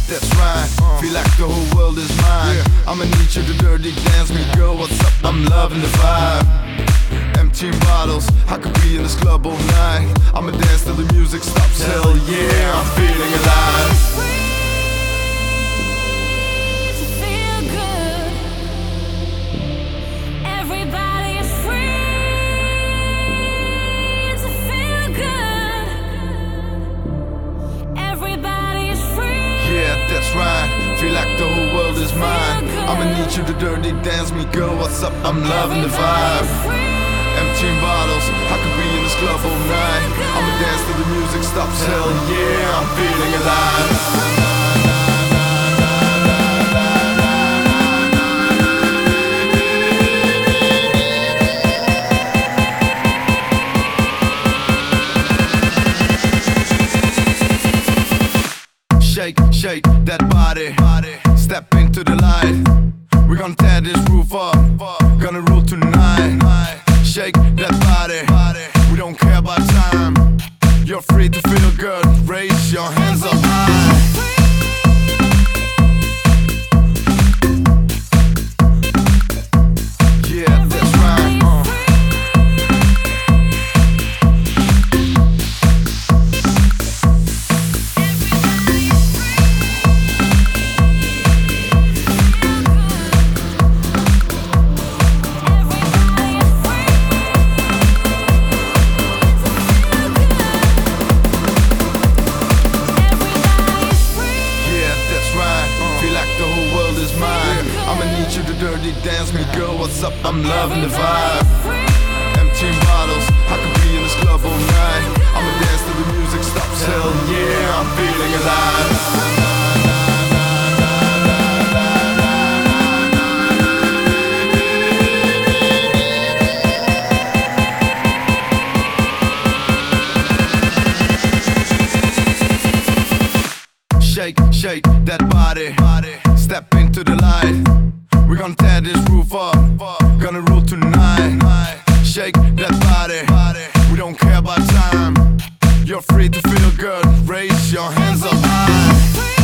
that's right. Feel like the whole world is mine. I'ma need you to dirty dance me, girl, what's up? I'm loving the vibe. Empty bottles, I could be in this club all night. I'ma dance till the music stops, hell yeah, I'm feeling alive. That's right, feel like the whole world is mine. I'ma need you to dirty dance me, girl, what's up? I'm loving the vibe. Empty bottles, I could be in this club all night. I'ma dance till the music stops, hell yeah, I'm feeling alive. Shake that body, step into the light. We're gonna tear this roof up, gonna rule tonight. Shake that body, we don't care about time. You're free to feel good, raise your hands up high. Yeah, that's right. I'ma need you to dirty dance me, girl, what's up? I'm loving the vibe. Empty bottles, I could be in this club all night. I'ma dance till the music stops, hell yeah, I'm feeling alive. Shake that body, step into the light. We're gonna tear this roof up, gonna rule tonight. Shake that body, we don't care about time. You're free to feel good, raise your hands up high.